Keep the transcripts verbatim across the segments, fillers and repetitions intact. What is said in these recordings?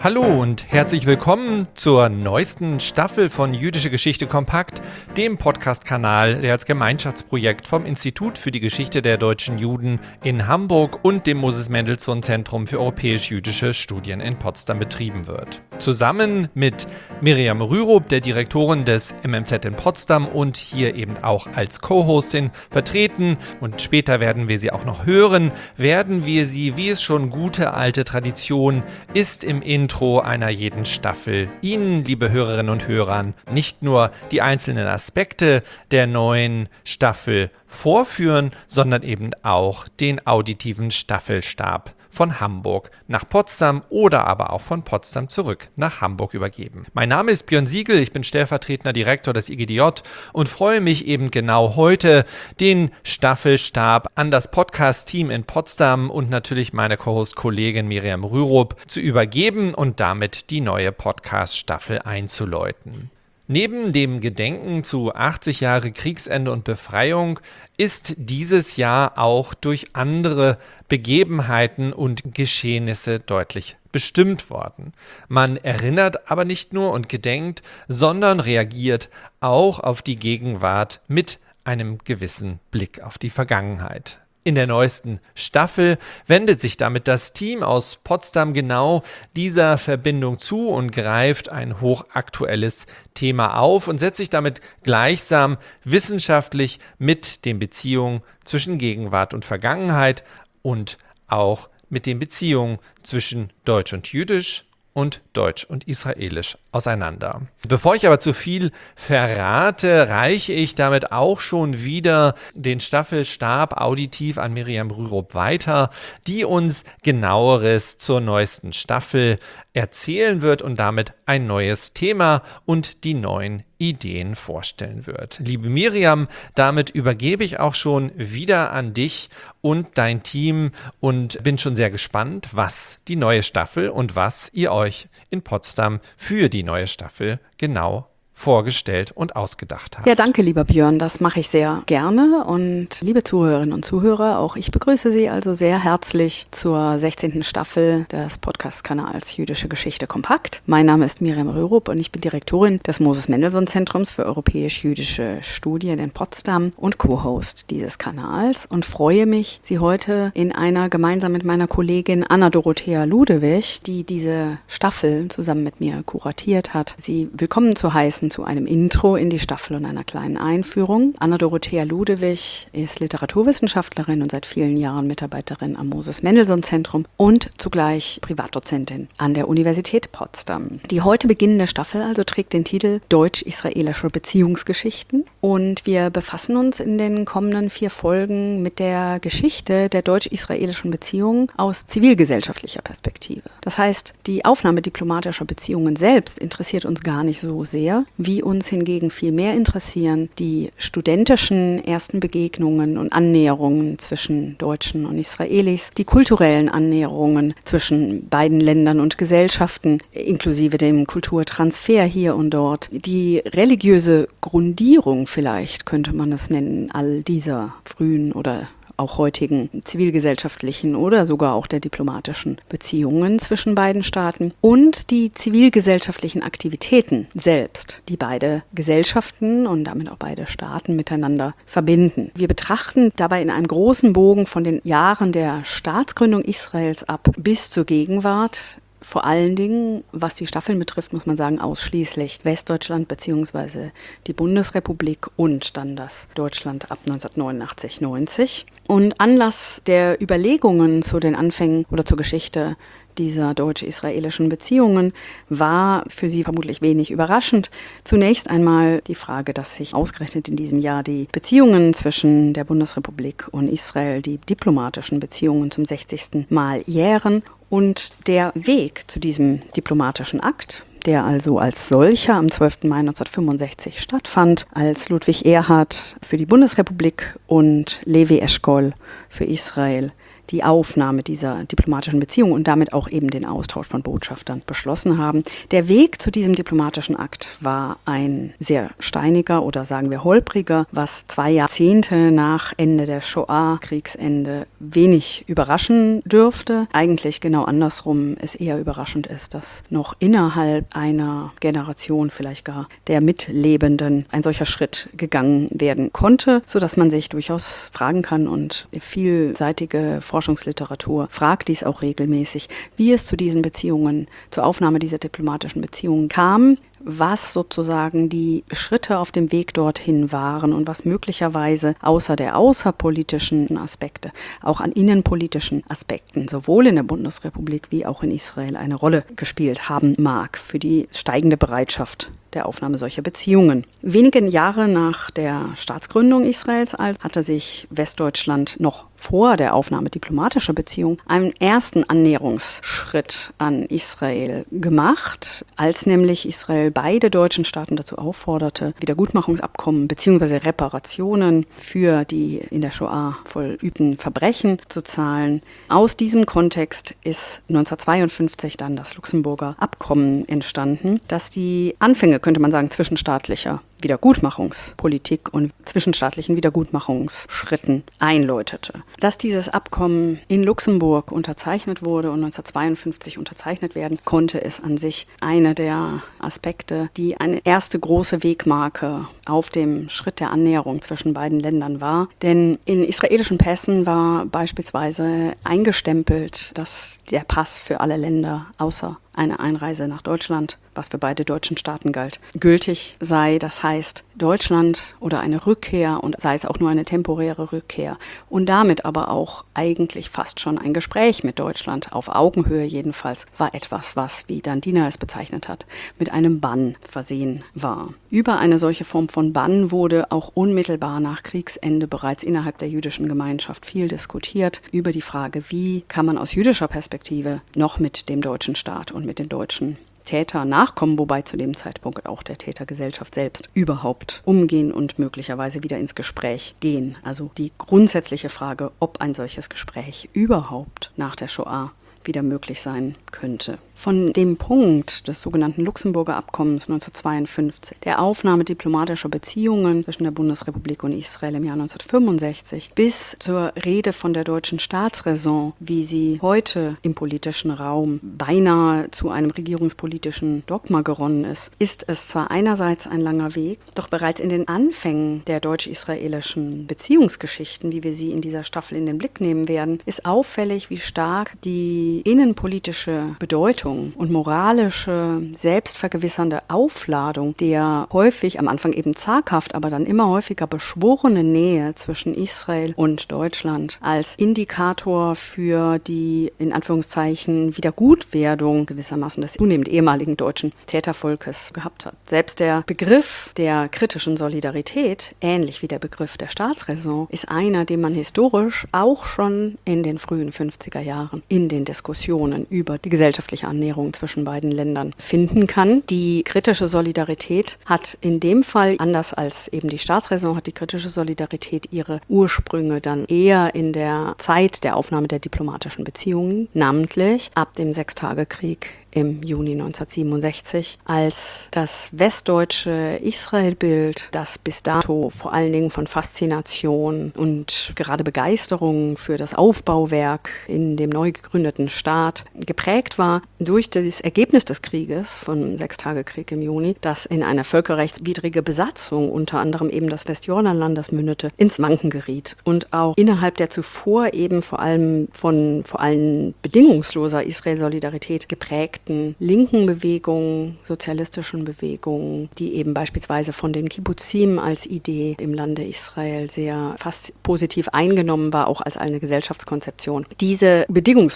Hallo und herzlich willkommen zur neuesten Staffel von Jüdische Geschichte Kompakt, dem Podcast-Kanal, der als Gemeinschaftsprojekt vom Institut für die Geschichte der deutschen Juden in Hamburg und dem Moses-Mendelssohn-Zentrum für europäisch-jüdische Studien in Potsdam betrieben wird. Zusammen mit Miriam Rürup, der Direktorin des M M Z in Potsdam und hier eben auch als Co-Hostin vertreten, und später werden wir sie auch noch hören, werden wir sie, wie es schon gute alte Tradition ist, im Intro einer jeden Staffel Ihnen, liebe Hörerinnen und Hörern, nicht nur die einzelnen Aspekte der neuen Staffel vorführen, sondern eben auch den auditiven Staffelstab von Hamburg nach Potsdam oder aber auch von Potsdam zurück nach Hamburg übergeben. Mein Name ist Björn Siegel, ich bin stellvertretender Direktor des I G D J und freue mich eben genau heute, den Staffelstab an das Podcast-Team in Potsdam und natürlich meine Co-Host-Kollegin Miriam Rürup zu übergeben und damit die neue Podcast-Staffel einzuläuten. Neben dem Gedenken zu achtzig Jahre Kriegsende und Befreiung ist dieses Jahr auch durch andere Begebenheiten und Geschehnisse deutlich bestimmt worden. Man erinnert aber nicht nur und gedenkt, sondern reagiert auch auf die Gegenwart mit einem gewissen Blick auf die Vergangenheit. In der neuesten Staffel wendet sich damit das Team aus Potsdam genau dieser Verbindung zu und greift ein hochaktuelles Thema auf und setzt sich damit gleichsam wissenschaftlich mit den Beziehungen zwischen Gegenwart und Vergangenheit und auch mit den Beziehungen zwischen Deutsch und Jüdisch und Deutsch und Israelisch auseinander. Bevor ich aber zu viel verrate, reiche ich damit auch schon wieder den Staffelstab auditiv an Miriam Rürup weiter, die uns Genaueres zur neuesten Staffel erzählen wird und damit ein neues Thema und die neuen Ideen vorstellen wird. Liebe Miriam, damit übergebe ich auch schon wieder an dich und dein Team und bin schon sehr gespannt, was die neue Staffel und was ihr euch in Potsdam für die neue Staffel genau vorgestellt und ausgedacht habt. Ja, danke, lieber Björn, das mache ich sehr gerne. Und liebe Zuhörerinnen und Zuhörer, auch ich begrüße Sie also sehr herzlich zur sechzehnten Staffel des Podcast-Kanals Jüdische Geschichte Kompakt. Mein Name ist Miriam Rürup und ich bin Direktorin des Moses-Mendelssohn-Zentrums für europäisch-jüdische Studien in Potsdam und Co-Host dieses Kanals und freue mich, Sie heute in einer gemeinsam mit meiner Kollegin Anna-Dorothea Ludewig, die diese Staffel zusammen mit mir kuratiert hat, Sie willkommen zu heißen zu einem Intro in die Staffel und einer kleinen Einführung. Anna-Dorothea Ludewig ist Literaturwissenschaftlerin und seit vielen Jahren Mitarbeiterin am Moses-Mendelssohn-Zentrum und zugleich Privatdozentin an der Universität Potsdam. Die heute beginnende Staffel also trägt den Titel Deutsch-israelische Beziehungsgeschichten und wir befassen uns in den kommenden vier Folgen mit der Geschichte der deutsch-israelischen Beziehungen aus zivilgesellschaftlicher Perspektive. Das heißt, die Aufnahme diplomatischer Beziehungen selbst interessiert uns gar nicht so sehr, wie uns hingegen viel mehr interessieren die studentischen ersten Begegnungen und Annäherungen zwischen Deutschen und Israelis, die kulturellen Annäherungen zwischen beiden Ländern und Gesellschaften, inklusive dem Kulturtransfer hier und dort, die religiöse Grundierung vielleicht, könnte man es nennen, all dieser frühen oder auch heutigen zivilgesellschaftlichen oder sogar auch der diplomatischen Beziehungen zwischen beiden Staaten und die zivilgesellschaftlichen Aktivitäten selbst, die beide Gesellschaften und damit auch beide Staaten miteinander verbinden. Wir betrachten dabei in einem großen Bogen von den Jahren der Staatsgründung Israels ab bis zur Gegenwart. Vor allen Dingen, was die Staffeln betrifft, muss man sagen, ausschließlich Westdeutschland bzw. die Bundesrepublik und dann das Deutschland ab neunzehnhundertneunundachtzig neunzig. Und Anlass der Überlegungen zu den Anfängen oder zur Geschichte dieser deutsch-israelischen Beziehungen war für Sie vermutlich wenig überraschend. Zunächst einmal die Frage, dass sich ausgerechnet in diesem Jahr die Beziehungen zwischen der Bundesrepublik und Israel, die diplomatischen Beziehungen zum sechzigsten Mal jähren. Und der Weg zu diesem diplomatischen Akt, der also als solcher am zwölften Mai neunzehnhundertfünfundsechzig stattfand, als Ludwig Erhard für die Bundesrepublik und Levi Eshkol für Israel die Aufnahme dieser diplomatischen Beziehung und damit auch eben den Austausch von Botschaftern beschlossen haben. Der Weg zu diesem diplomatischen Akt war ein sehr steiniger oder sagen wir holpriger, was zwei Jahrzehnte nach Ende der Shoah, Kriegsende, wenig überraschen dürfte. Eigentlich genau andersrum es eher überraschend ist, dass noch innerhalb einer Generation, vielleicht gar der Mitlebenden, ein solcher Schritt gegangen werden konnte, sodass man sich durchaus fragen kann und vielseitige Forschungsliteratur fragt dies auch regelmäßig, wie es zu diesen Beziehungen, zur Aufnahme dieser diplomatischen Beziehungen kam, was sozusagen die Schritte auf dem Weg dorthin waren und was möglicherweise außer der außerpolitischen Aspekte auch an innenpolitischen Aspekten sowohl in der Bundesrepublik wie auch in Israel eine Rolle gespielt haben mag für die steigende Bereitschaft der Aufnahme solcher Beziehungen. Wenige Jahre nach der Staatsgründung Israels also hatte sich Westdeutschland noch vor der Aufnahme diplomatischer Beziehungen einen ersten Annäherungsschritt an Israel gemacht, als nämlich Israel beide deutschen Staaten dazu aufforderte, Wiedergutmachungsabkommen bzw. Reparationen für die in der Shoah vollübten Verbrechen zu zahlen. Aus diesem Kontext ist neunzehnhundertzweiundfünfzig dann das Luxemburger Abkommen entstanden, das die Anfänge, könnte man sagen, zwischenstaatlicher Wiedergutmachungspolitik und zwischenstaatlichen Wiedergutmachungsschritten einläutete. Dass dieses Abkommen in Luxemburg unterzeichnet wurde und neunzehnhundertzweiundfünfzig unterzeichnet werden konnte, ist an sich einer der Aspekte, die eine erste große Wegmarke auf dem Schritt der Annäherung zwischen beiden Ländern war. Denn in israelischen Pässen war beispielsweise eingestempelt, dass der Pass für alle Länder außer eine Einreise nach Deutschland, was für beide deutschen Staaten galt, gültig sei. Das heißt, Deutschland oder eine Rückkehr und sei es auch nur eine temporäre Rückkehr und damit aber auch eigentlich fast schon ein Gespräch mit Deutschland, auf Augenhöhe jedenfalls, war etwas, was, wie Dandina es bezeichnet hat, mit einem Bann versehen war. Über eine solche Form von Bann wurde auch unmittelbar nach Kriegsende bereits innerhalb der jüdischen Gemeinschaft viel diskutiert über die Frage, wie kann man aus jüdischer Perspektive noch mit dem deutschen Staat und mit den deutschen Täter nachkommen, wobei zu dem Zeitpunkt auch der Tätergesellschaft selbst überhaupt umgehen und möglicherweise wieder ins Gespräch gehen. Also die grundsätzliche Frage, ob ein solches Gespräch überhaupt nach der Shoah wieder möglich sein könnte. Von dem Punkt des sogenannten Luxemburger Abkommens neunzehnhundertzweiundfünfzig, der Aufnahme diplomatischer Beziehungen zwischen der Bundesrepublik und Israel im Jahr neunzehnhundertfünfundsechzig, bis zur Rede von der deutschen Staatsräson, wie sie heute im politischen Raum beinahe zu einem regierungspolitischen Dogma geronnen ist, ist es zwar einerseits ein langer Weg, doch bereits in den Anfängen der deutsch-israelischen Beziehungsgeschichten, wie wir sie in dieser Staffel in den Blick nehmen werden, ist auffällig, wie stark die innenpolitische Bedeutung und moralische, selbstvergewissernde Aufladung der häufig, am Anfang eben zaghaft, aber dann immer häufiger beschworene Nähe zwischen Israel und Deutschland als Indikator für die, in Anführungszeichen, Wiedergutwerdung gewissermaßen des zunehmend ehemaligen deutschen Tätervolkes gehabt hat. Selbst der Begriff der kritischen Solidarität, ähnlich wie der Begriff der Staatsräson, ist einer, den man historisch auch schon in den frühen fünfziger Jahren in den Diskussionen über die gesellschaftliche Annäherung zwischen beiden Ländern finden kann. Die kritische Solidarität hat in dem Fall, anders als eben die Staatsräson, hat die kritische Solidarität ihre Ursprünge dann eher in der Zeit der Aufnahme der diplomatischen Beziehungen, namentlich ab dem Sechstagekrieg im Juni neunzehnhundertsiebenundsechzig, als das westdeutsche Israelbild, das bis dato vor allen Dingen von Faszination und gerade Begeisterung für das Aufbauwerk in dem neu gegründeten Staat geprägt war durch das Ergebnis des Krieges, vom Sechstagekrieg im Juni, das in eine völkerrechtswidrige Besatzung, unter anderem eben des Westjordanlandes mündete, ins Wanken geriet und auch innerhalb der zuvor eben vor allem von vor allem bedingungsloser Israel-Solidarität geprägten linken Bewegungen, sozialistischen Bewegungen, die eben beispielsweise von den Kibbuzim als Idee im Lande Israel sehr fast positiv eingenommen war, auch als eine Gesellschaftskonzeption. Diese bedingungslose Israel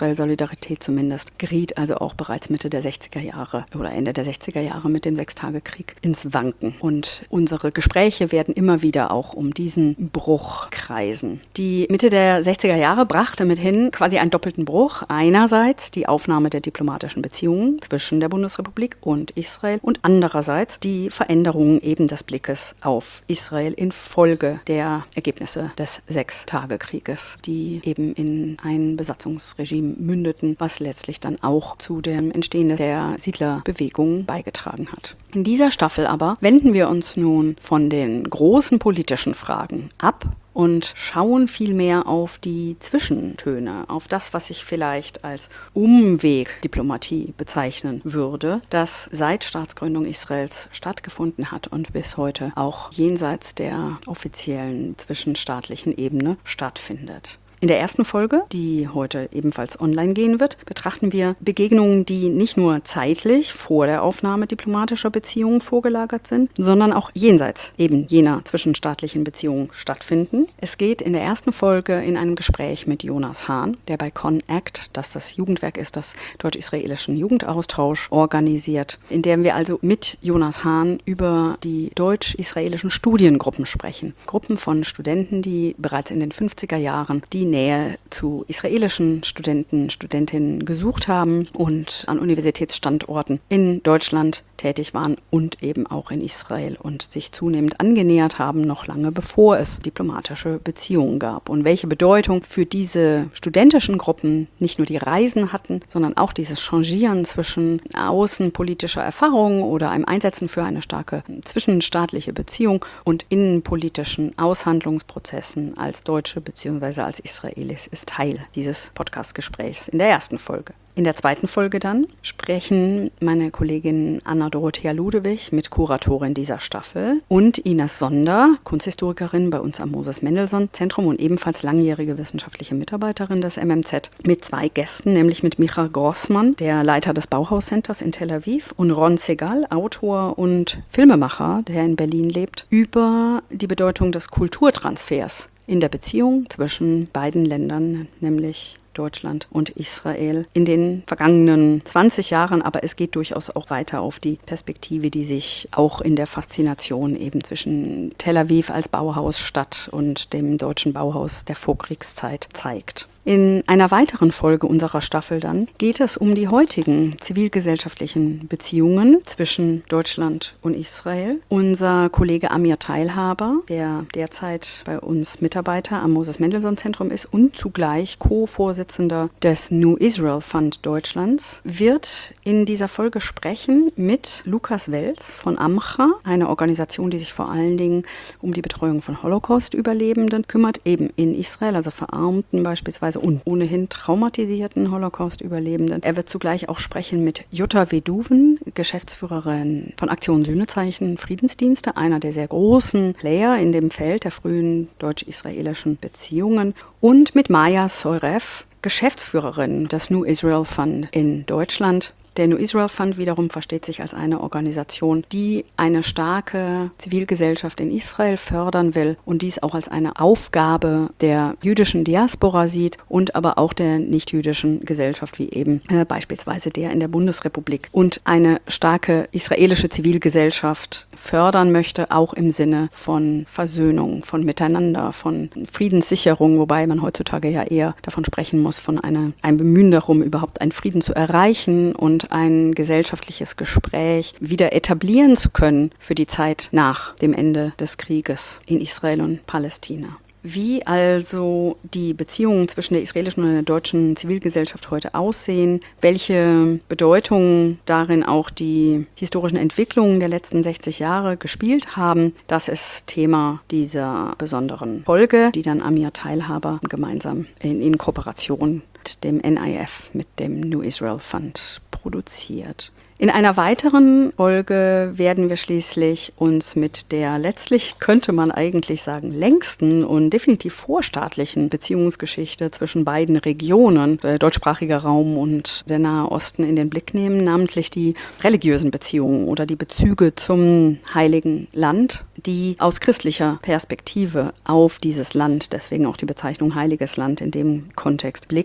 Israel-Solidarität zumindest, geriet also auch bereits Mitte der sechziger Jahre oder Ende der sechziger Jahre mit dem Sechstagekrieg ins Wanken. Und unsere Gespräche werden immer wieder auch um diesen Bruch kreisen. Die Mitte der sechziger Jahre brachte mithin quasi einen doppelten Bruch. Einerseits die Aufnahme der diplomatischen Beziehungen zwischen der Bundesrepublik und Israel und andererseits die Veränderung eben des Blickes auf Israel infolge der Ergebnisse des Sechstagekrieges, die eben in ein Besatzungsregime mündeten, was letztlich dann auch zu dem Entstehen der Siedlerbewegung beigetragen hat. In dieser Staffel aber wenden wir uns nun von den großen politischen Fragen ab und schauen vielmehr auf die Zwischentöne, auf das, was ich vielleicht als Umwegdiplomatie bezeichnen würde, das seit Staatsgründung Israels stattgefunden hat und bis heute auch jenseits der offiziellen zwischenstaatlichen Ebene stattfindet. In der ersten Folge, die heute ebenfalls online gehen wird, betrachten wir Begegnungen, die nicht nur zeitlich vor der Aufnahme diplomatischer Beziehungen vorgelagert sind, sondern auch jenseits eben jener zwischenstaatlichen Beziehungen stattfinden. Es geht in der ersten Folge in einem Gespräch mit Jonas Hahn, der bei ConAct, das das Jugendwerk ist, das deutsch-israelischen Jugendaustausch organisiert, in dem wir also mit Jonas Hahn über die deutsch-israelischen Studiengruppen sprechen. Gruppen von Studenten, die bereits in den fünfziger Jahren die Nähe zu israelischen Studenten, Studentinnen gesucht haben und an Universitätsstandorten in Deutschland tätig waren und eben auch in Israel und sich zunehmend angenähert haben, noch lange bevor es diplomatische Beziehungen gab. Und welche Bedeutung für diese studentischen Gruppen nicht nur die Reisen hatten, sondern auch dieses Changieren zwischen außenpolitischer Erfahrung oder einem Einsetzen für eine starke zwischenstaatliche Beziehung und innenpolitischen Aushandlungsprozessen als Deutsche bzw. als Israelis ist Teil dieses Podcast-Gesprächs in der ersten Folge. In der zweiten Folge dann sprechen meine Kollegin Anna-Dorothea Ludewig mit Kuratorin dieser Staffel und Ines Sonder, Kunsthistorikerin bei uns am Moses-Mendelssohn-Zentrum und ebenfalls langjährige wissenschaftliche Mitarbeiterin des M M Z, mit zwei Gästen, nämlich mit Micha Grossmann, der Leiter des Bauhaus-Centers in Tel Aviv, und Ron Segal, Autor und Filmemacher, der in Berlin lebt, über die Bedeutung des Kulturtransfers in der Beziehung zwischen beiden Ländern, nämlich Deutschland und Israel in den vergangenen zwanzig Jahren, aber es geht durchaus auch weiter auf die Perspektive, die sich auch in der Faszination eben zwischen Tel Aviv als Bauhausstadt und dem deutschen Bauhaus der Vorkriegszeit zeigt. In einer weiteren Folge unserer Staffel dann geht es um die heutigen zivilgesellschaftlichen Beziehungen zwischen Deutschland und Israel. Unser Kollege Amir Teilhaber, der derzeit bei uns Mitarbeiter am Moses-Mendelssohn-Zentrum ist und zugleich Co-Vorsitzender des New Israel Fund Deutschlands, wird in dieser Folge sprechen mit Lukas Welz von Amcha, eine Organisation, die sich vor allen Dingen um die Betreuung von Holocaust-Überlebenden kümmert, eben in Israel, also Verarmten beispielsweise und ohnehin traumatisierten Holocaust-Überlebenden. Er wird zugleich auch sprechen mit Jutta Veduven, Geschäftsführerin von Aktion Sühnezeichen Friedensdienste, einer der sehr großen Player in dem Feld der frühen deutsch-israelischen Beziehungen, und mit Maya Soirev, Geschäftsführerin des New Israel Fund in Deutschland. Der New Israel Fund wiederum versteht sich als eine Organisation, die eine starke Zivilgesellschaft in Israel fördern will und dies auch als eine Aufgabe der jüdischen Diaspora sieht und aber auch der nicht-jüdischen Gesellschaft, wie eben äh, beispielsweise der in der Bundesrepublik, und eine starke israelische Zivilgesellschaft fördern möchte, auch im Sinne von Versöhnung, von Miteinander, von Friedenssicherung, wobei man heutzutage ja eher davon sprechen muss, von einer, einem Bemühen darum, überhaupt einen Frieden zu erreichen und ein gesellschaftliches Gespräch wieder etablieren zu können für die Zeit nach dem Ende des Krieges in Israel und Palästina. Wie also die Beziehungen zwischen der israelischen und der deutschen Zivilgesellschaft heute aussehen, welche Bedeutung darin auch die historischen Entwicklungen der letzten sechzig Jahre gespielt haben, das ist Thema dieser besonderen Folge, die dann Amir Teilhaber gemeinsam in, in Kooperation mit dem N I F, mit dem New Israel Fund, produziert. In einer weiteren Folge werden wir schließlich uns mit der letztlich, könnte man eigentlich sagen, längsten und definitiv vorstaatlichen Beziehungsgeschichte zwischen beiden Regionen, der deutschsprachige Raum und der Nahe Osten, in den Blick nehmen, namentlich die religiösen Beziehungen oder die Bezüge zum Heiligen Land, die aus christlicher Perspektive auf dieses Land, deswegen auch die Bezeichnung Heiliges Land in dem Kontext blicken.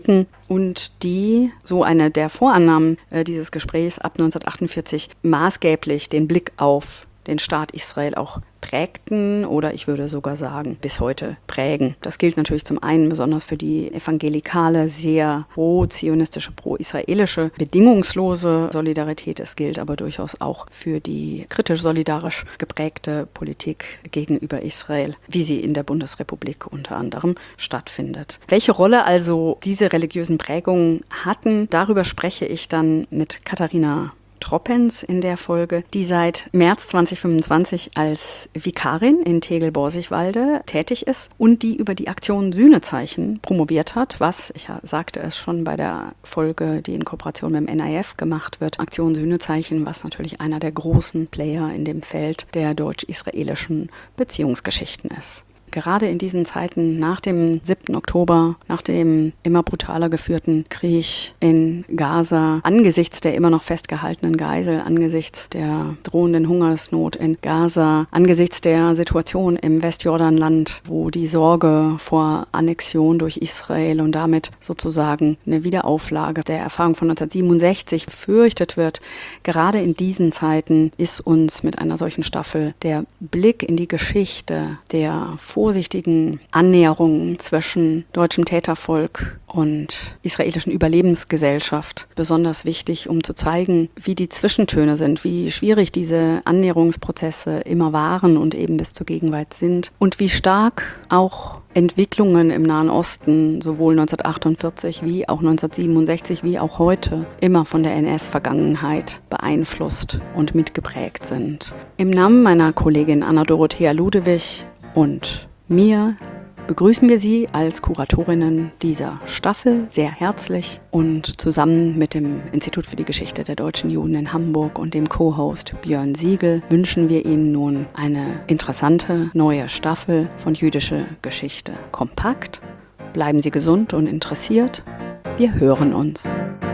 und die, so eine der Vorannahmen äh, dieses Gesprächs ab neunzehnhundertachtundvierzig, maßgeblich den Blick auf den Staat Israel auch prägten oder ich würde sogar sagen, bis heute prägen. Das gilt natürlich zum einen besonders für die evangelikale, sehr pro-zionistische, pro-israelische, bedingungslose Solidarität. Es gilt aber durchaus auch für die kritisch-solidarisch geprägte Politik gegenüber Israel, wie sie in der Bundesrepublik unter anderem stattfindet. Welche Rolle also diese religiösen Prägungen hatten, darüber spreche ich dann mit Katharina Troppens in der Folge, die seit März zweitausendfünfundzwanzig als Vikarin in Tegel-Borsigwalde tätig ist und die über die Aktion Sühnezeichen promoviert hat, was, ich sagte es schon bei der Folge, die in Kooperation mit dem N I F gemacht wird, Aktion Sühnezeichen, was natürlich einer der großen Player in dem Feld der deutsch-israelischen Beziehungsgeschichten ist. Gerade in diesen Zeiten nach dem siebten Oktober, nach dem immer brutaler geführten Krieg in Gaza, angesichts der immer noch festgehaltenen Geisel, angesichts der drohenden Hungersnot in Gaza, angesichts der Situation im Westjordanland, wo die Sorge vor Annexion durch Israel und damit sozusagen eine Wiederauflage der Erfahrung von neunzehnhundertsiebenundsechzig befürchtet wird, gerade in diesen Zeiten ist uns mit einer solchen Staffel der Blick in die Geschichte der vorsichtigen Annäherungen zwischen deutschem Tätervolk und israelischen Überlebensgesellschaft besonders wichtig, um zu zeigen, wie die Zwischentöne sind, wie schwierig diese Annäherungsprozesse immer waren und eben bis zur Gegenwart sind und wie stark auch Entwicklungen im Nahen Osten, sowohl neunzehnhundertachtundvierzig wie auch neunzehnhundertsiebenundsechzig wie auch heute, immer von der N S-Vergangenheit beeinflusst und mitgeprägt sind. Im Namen meiner Kollegin Anna-Dorothea Ludewig und mir begrüßen wir Sie als Kuratorinnen dieser Staffel sehr herzlich und zusammen mit dem Institut für die Geschichte der deutschen Juden in Hamburg und dem Co-Host Björn Siegel wünschen wir Ihnen nun eine interessante neue Staffel von Jüdische Geschichte kompakt. Bleiben Sie gesund und interessiert. Wir hören uns.